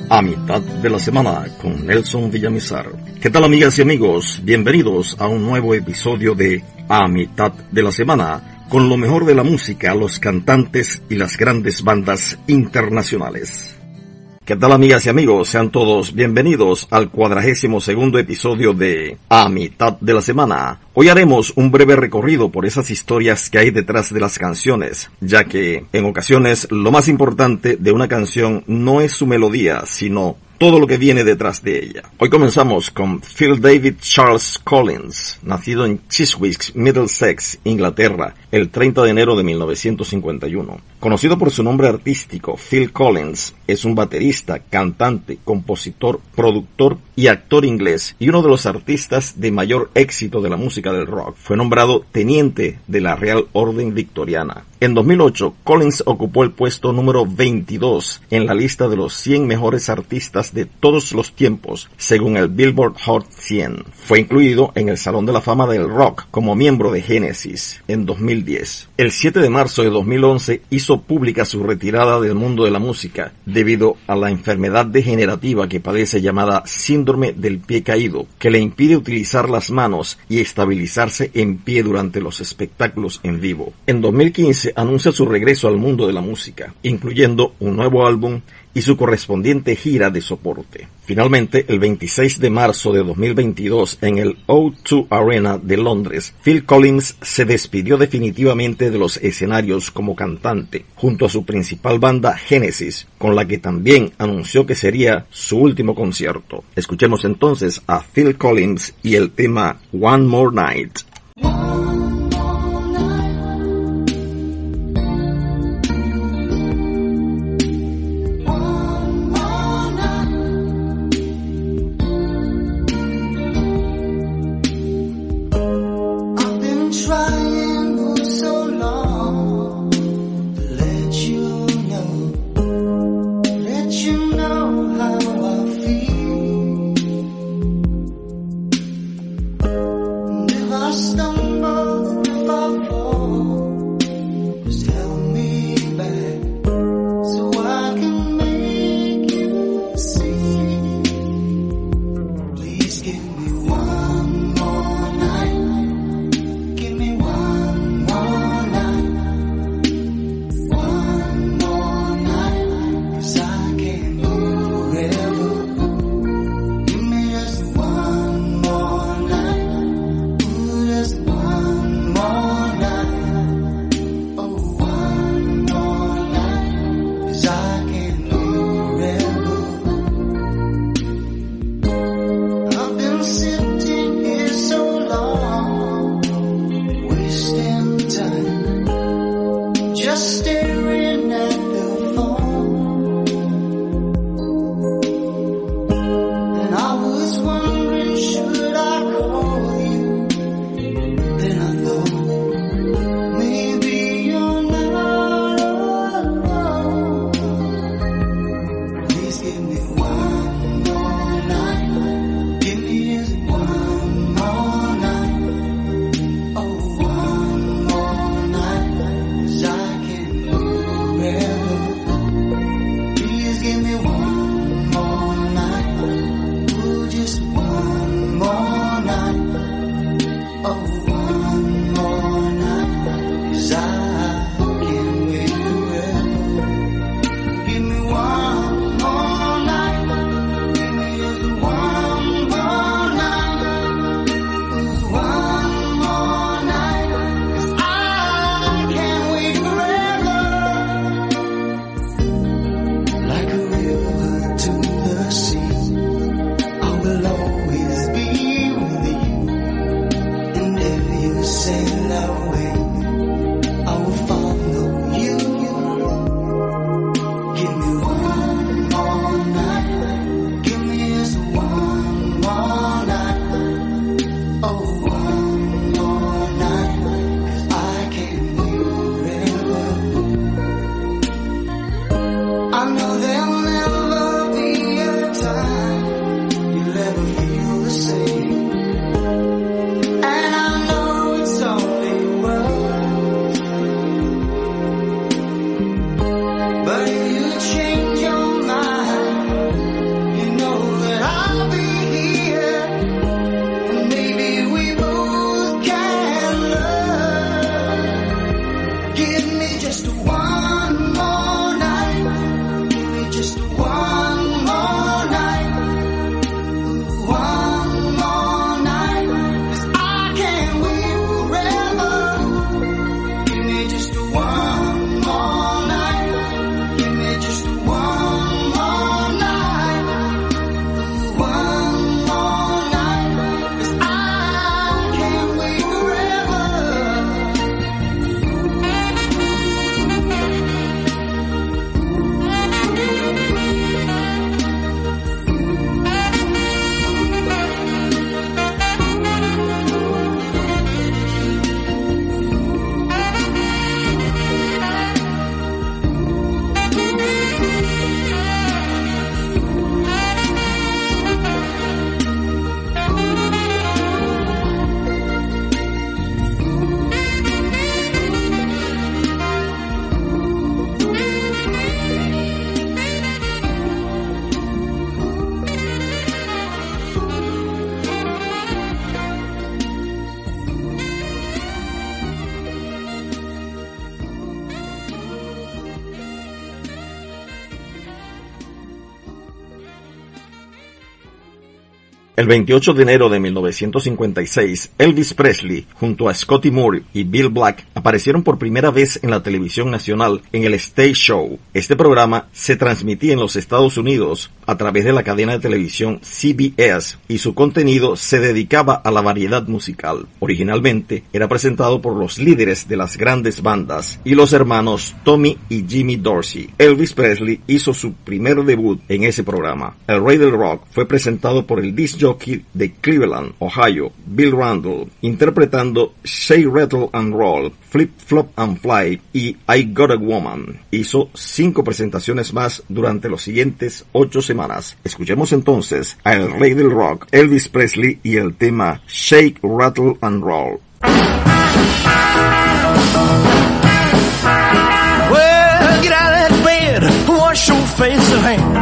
A mitad de la semana con Nelson Villamizar. ¿Qué tal, amigas y amigos? Bienvenidos a un nuevo episodio de A mitad de la semana con lo mejor de la música, los cantantes y las grandes bandas internacionales. ¿Qué tal, amigas y amigos? Sean todos bienvenidos al 42º episodio de A mitad de la semana. Hoy haremos un breve recorrido por esas historias que hay detrás de las canciones, ya que en ocasiones lo más importante de una canción no es su melodía, sino todo lo que viene detrás de ella. Hoy comenzamos con Phil David Charles Collins, nacido en Chiswick, Middlesex, Inglaterra, el 30 de enero de 1951. Conocido por su nombre artístico, Phil Collins es un baterista, cantante, compositor, productor y actor inglés, y uno de los artistas de mayor éxito de la música del rock. Fue nombrado teniente de la Real Orden Victoriana. En 2008, Collins ocupó el puesto número 22 en la lista de los 100 mejores artistas de todos los tiempos, según el Billboard Hot 100. Fue incluido en el Salón de la Fama del Rock como miembro de Genesis en 2010. El 7 de marzo de 2011 hizo pública su retirada del mundo de la música debido a la enfermedad degenerativa que padece llamada síndrome del pie caído, que le impide utilizar las manos y estabilizarse en pie durante los espectáculos en vivo. En 2015 anuncia su regreso al mundo de la música, incluyendo un nuevo álbum y su correspondiente gira de soporte. Finalmente, el 26 de marzo de 2022, en el O2 Arena de Londres, Phil Collins se despidió definitivamente de los escenarios como cantante, junto a su principal banda Genesis, con la que también anunció que sería su último concierto. Escuchemos entonces a Phil Collins y el tema One More Night. Never El 28 de enero de 1956, Elvis Presley, junto a Scotty Moore y Bill Black, aparecieron por primera vez en la televisión nacional en el Stage Show. Este programa se transmitía en los Estados Unidos a través de la cadena de televisión CBS y su contenido se dedicaba a la variedad musical. Originalmente era presentado por los líderes de las grandes bandas y los hermanos Tommy y Jimmy Dorsey. Elvis Presley hizo su primer debut en ese programa. El Rey del Rock fue presentado por el disc jockey de Cleveland, Ohio, Bill Randle, interpretando Shake, Rattle and Roll, Flip, Flop and Fly y I Got a Woman. Hizo 5 presentaciones más durante los siguientes 8 semanas. Escuchemos entonces a El Rey del Rock, Elvis Presley, y el tema Shake, Rattle and Roll. Well, get out of that bed, wash your face and hands.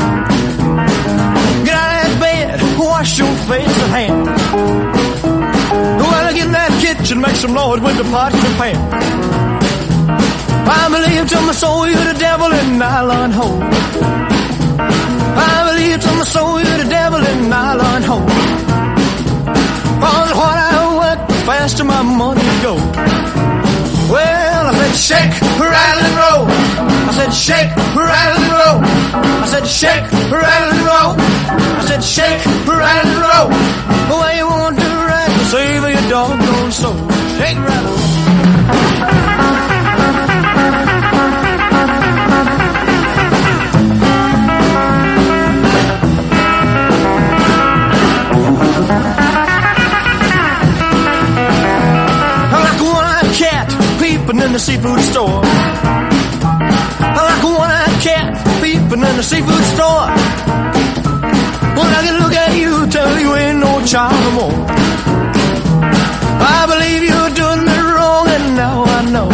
Get out of that bed, wash your face and hands. Well, get in that kitchen, make some noise with the pots and pans. I believe to my soul you're the devil in nylon hole. I believe to my soul you're the devil in nylon hole. Cause what I work, the faster my money goes. Well, I said shake, rattle and roll. I said shake, rattle and roll. I said shake, rattle and roll. I said shake, rattle and roll. The way you want to ride, save your doggone soul. Shake, rattle. In the seafood store, like a one-eyed cat peeping in the seafood store. Well, I can look at you, tell you ain't no child no more. I believe you're doing me wrong, and now I know.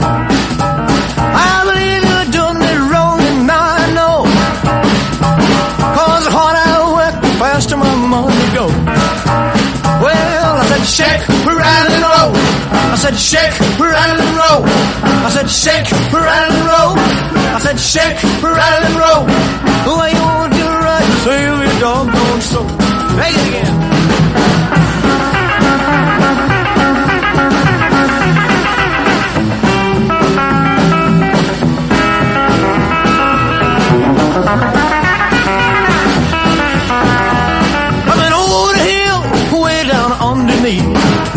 I believe you're doing me wrong, and now I know. Cause the harder I work, the faster my money goes. Well, I said shake, rattle and roll. I said shake, rattle and roll. I said shake, rattle and roll. I said shake, rattle and roll. The way you want to ride, save your doggone soul. Take it again. Coming over the hill, way down underneath.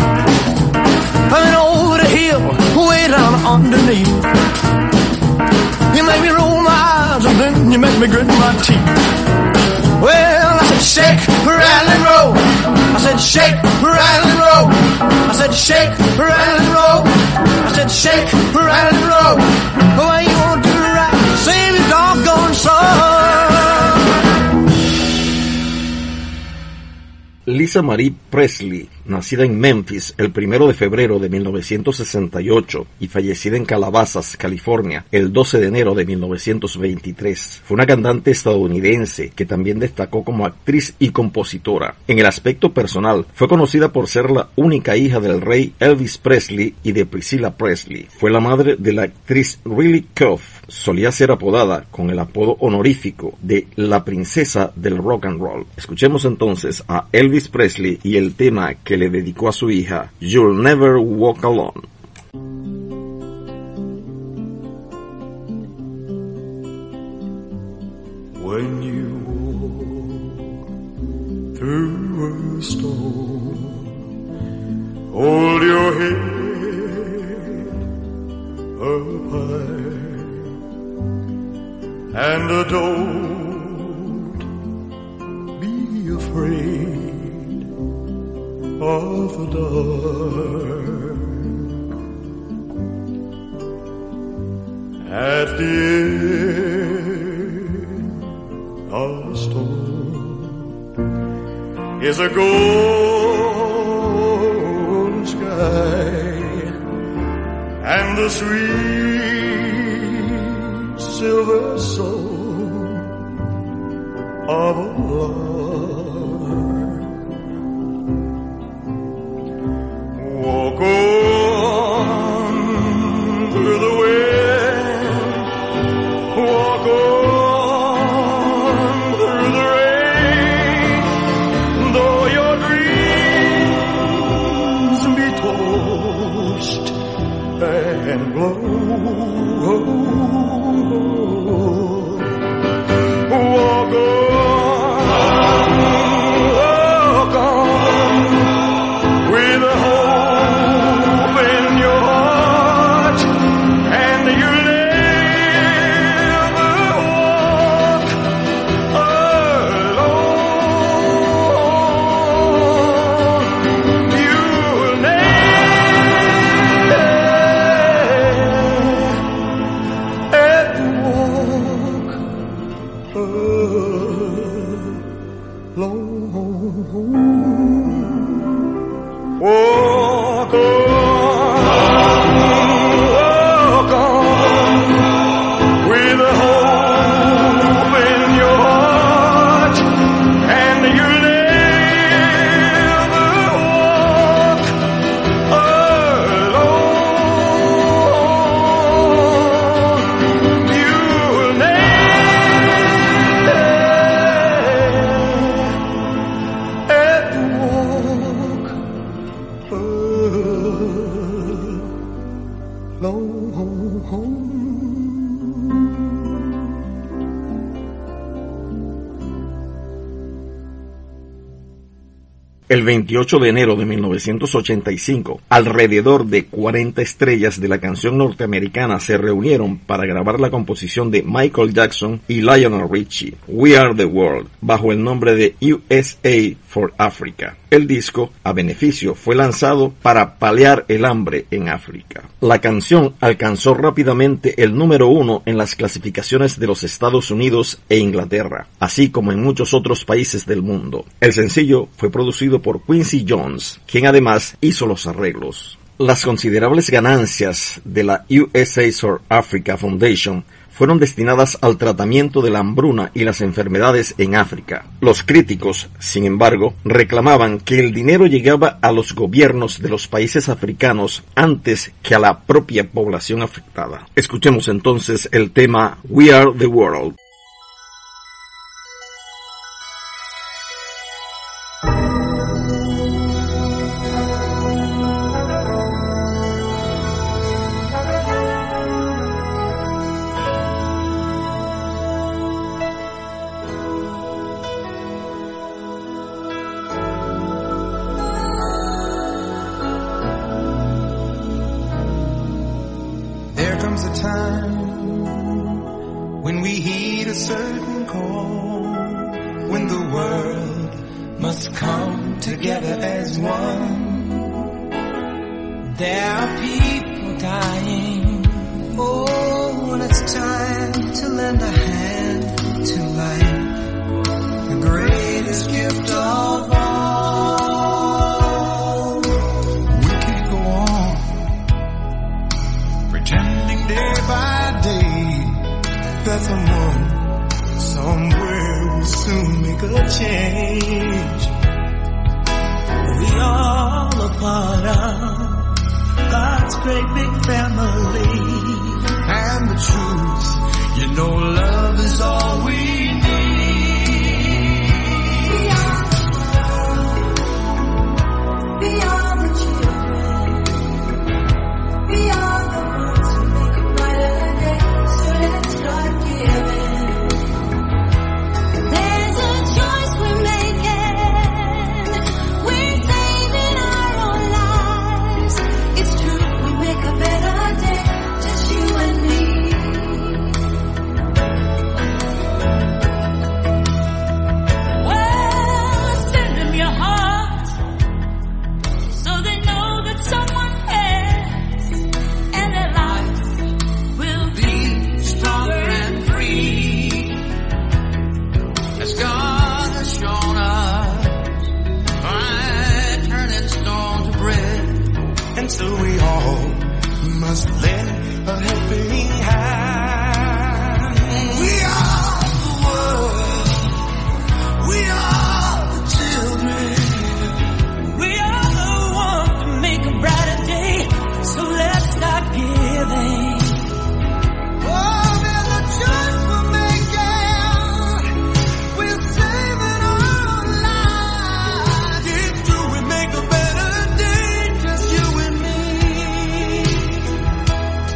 Way down underneath. You make me roll my eyes and then you make me grit my teeth. Well, I said shake, rattle and roll. I said shake, rattle and roll. I said shake, rattle and roll. I said shake, rattle and roll. The way you want to ride, save your doggone soul. Lisa Marie Presley, nacida en Memphis el 1 de febrero de 1968 y fallecida en Calabasas, California, el 12 de enero de 1923, fue una cantante estadounidense que también destacó como actriz y compositora. En el aspecto personal, fue conocida por ser la única hija del rey Elvis Presley y de Priscilla Presley. Fue la madre de la actriz Riley Cuff. Solía ser apodada con el apodo honorífico de la princesa del rock and roll. Escuchemos entonces a Elvis Presley y el tema que le dedicó a su hija, You'll Never Walk Alone. When you walk through a storm, hold your head up high and don't be afraid of the dark. At the end of the storm is a golden sky and the sweet silver soul of a lark. Walk on through the wind, walk on through the rain, though wind blow. Walk on, with a hope in your heart, and you'll never walk alone. You'll never walk alone. Walk on, with a hope in your heart, and you'll never walk alone. You'll never walk El 28 de enero de 1985, alrededor de 40 estrellas de la canción norteamericana se reunieron para grabar la composición de Michael Jackson y Lionel Richie, We Are the World, bajo el nombre de USA for Africa. El disco, a beneficio, fue lanzado para paliar el hambre en África. La canción alcanzó rápidamente el número 1 en las clasificaciones de los Estados Unidos e Inglaterra, así como en muchos otros países del mundo. El sencillo fue producido por Quincy Jones, quien además hizo los arreglos. Las considerables ganancias de la USA for Africa Foundation fueron destinadas al tratamiento de la hambruna y las enfermedades en África. Los críticos, sin embargo, reclamaban que el dinero llegaba a los gobiernos de los países africanos antes que a la propia población afectada. Escuchemos entonces el tema We Are the World. A time when we heed a certain call, when the world must come together as one. There are people dying. Oh, when it's time to lend a hand to life, the greatest gift of all. We can't go on pretending day by day that someone somewhere will soon make a change. We all a part of God's great big family, and the truth, you know, love is all we need. We are the children. We are the ones who make a brighter day. So let's start giving. There's a choice we're making. We're saving our own lives. It's true, we make a better day, just you and me. Well, send them your heart, so they know that someone cares, and their lives will be stronger and free, as God has shown us by turning stone to bread. And so we all must lend a helping hand. We are the world. We are the children. We are the ones to make a brighter day. So let's start giving. Oh, there's a choice we're making. We're saving our own lives. It's true, we make a better day, just you and me.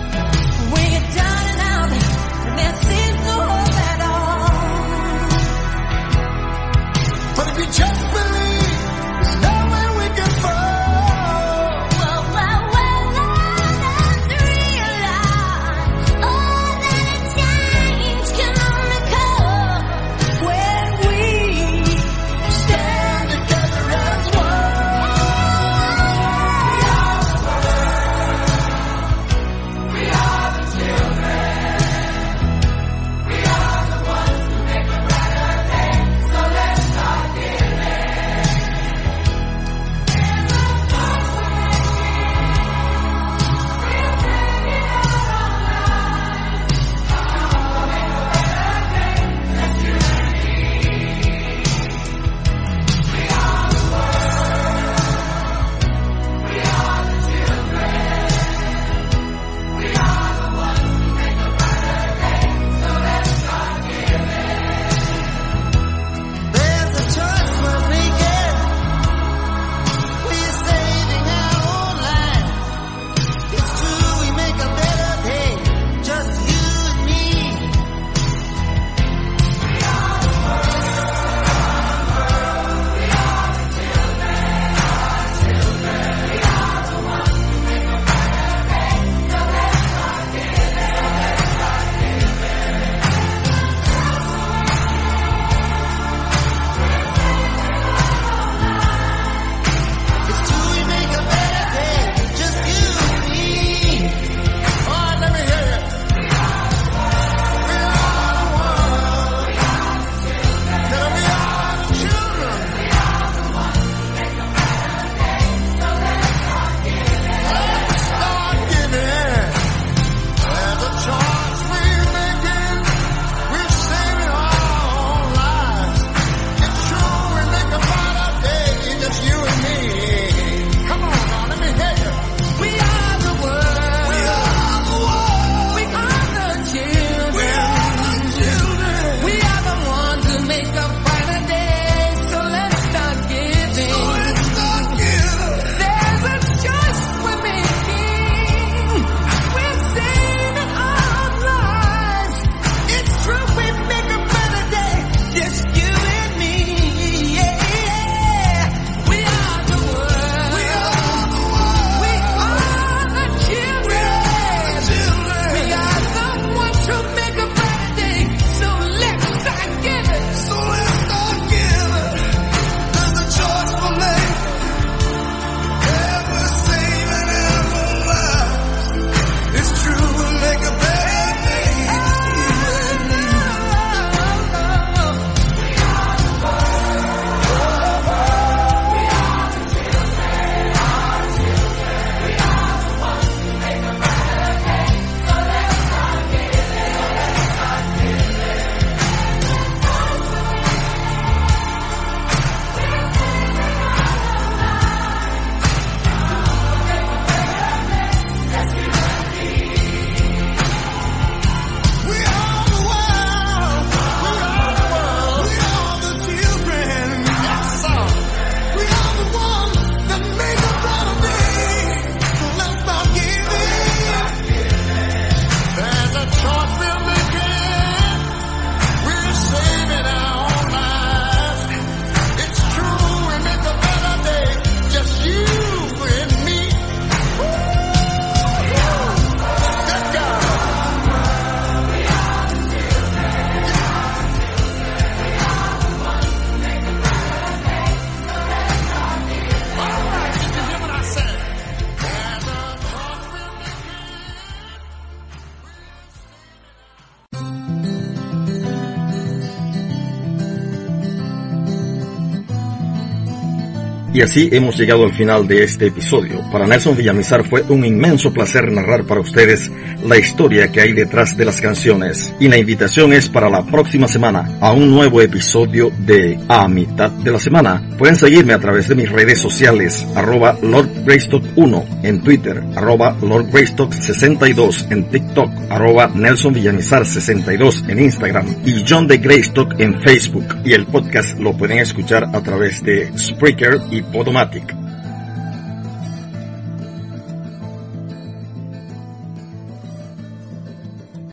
just you and me. Yeah, yeah. We are the world. We are the world. We are the children. We are the ones who make a brighter day. So let's start giving. So let's start giving. There's a choice for me. Ever saving ever lives. It's true, we'll make a better day. You and me. We are the world. We are the world. We are the children. Yes, sir. We are the ones that make a better day. So let's start giving. There's a choice we're making. We're saving our own lives. It's true, we make a better day. Just you and me. Let go. All right, did you hear what I said? There's a choice we're Y así hemos llegado al final de este episodio. Para Nelson Villamizar fue un inmenso placer narrar para ustedes la historia que hay detrás de las canciones. Y la invitación es para la próxima semana a un nuevo episodio de A Mitad de la Semana. Pueden seguirme a través de mis redes sociales, @LordGreystock1 en Twitter, @LordGreystock62 en TikTok, @NelsonVillamizar62 en Instagram y John de Greystock en Facebook. Y el podcast lo pueden escuchar a través de Spreaker y Podomatic.